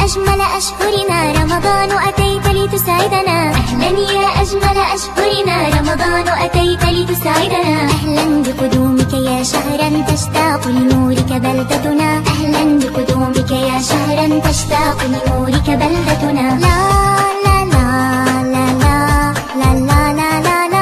أجمل أشهرنا رمضان أتيت لتسعدنا. أهلا يا أجمل أشهرنا رمضان أتيت لتسعدنا. أهلا بقدومك يا شهرا تشتاق لنورك بلدتنا. أهلا بقدومك يا شهرا تشتاق لنورك بلدتنا. لا لا لا لا لا لا لا لا لا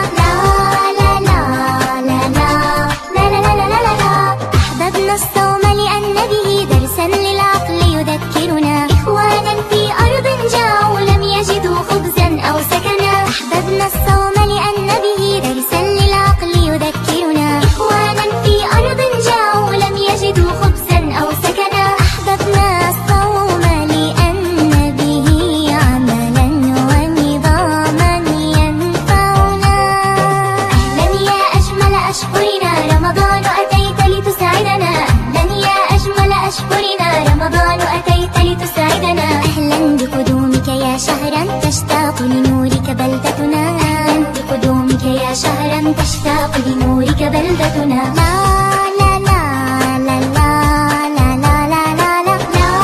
أحببنا الصوم لأن به درسا للعقل يذكرنا. إخوانا في أرض جاعوا لم يجدوا خبزا أو سكنا. أحببنا الصوم لأن به درسا للعقل يذكرنا. إخوانا في أرض جاعوا لم يجدوا خبزا أو سكنا. أحببنا الصوم لأن به عملا ونظاما ينفعنا. أهلا يا أجمل أشهرنا رمضان أتيت لتسعدنا. أهلا يا أجمل أشهرنا رمضان أتيت لتسعدنا. أهلا بقدومك يا شهرا تشتاق لنورك بلدتنا. أهلا بقدومك يا شهرا تشتاق لنورك بلدتنا. لا لا لا لا لا لا لا لا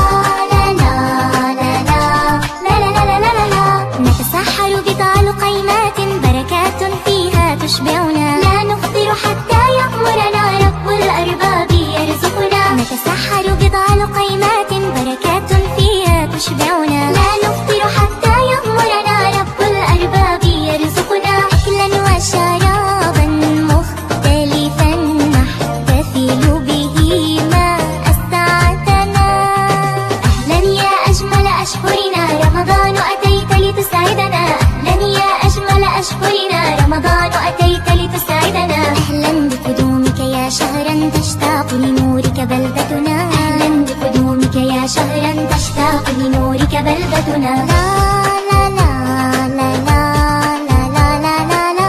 نتسحر بضع لقيمات بركات فيها تشبعنا. لا نفطر حتى يأمرنا رب الأرباب يرزقنا. نتسحر بضع لقيمات بركات فيها تشبعنا. لا نفطر حتى يأمرنا رب الأرباب يرزقنا. أكلا وشرابا مختلفا نحتفل به ما أسعدنا. أهلا يا أجمل أشهرنا رمضان أتيت لتسعدنا. أهلا يا أجمل أشهرنا رمضان أتيت لتسعدنا. أهلا بقدومك يا شهرا تشتاق لنورك بلدتنا. أهلا بقدومك يا شهرا تشتاق لنورك بلدتنا. لا لا لا لا لا لا لا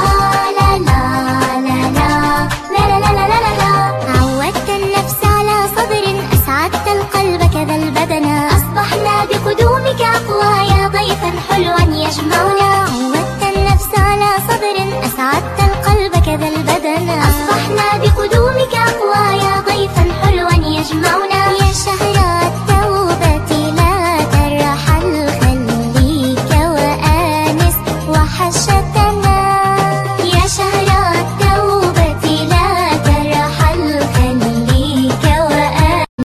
عودت النفس على صبر أسعدت القلب كذا البدن. أصبحنا بقدومك أقوى يا ضيفا حلوا يجمعنا.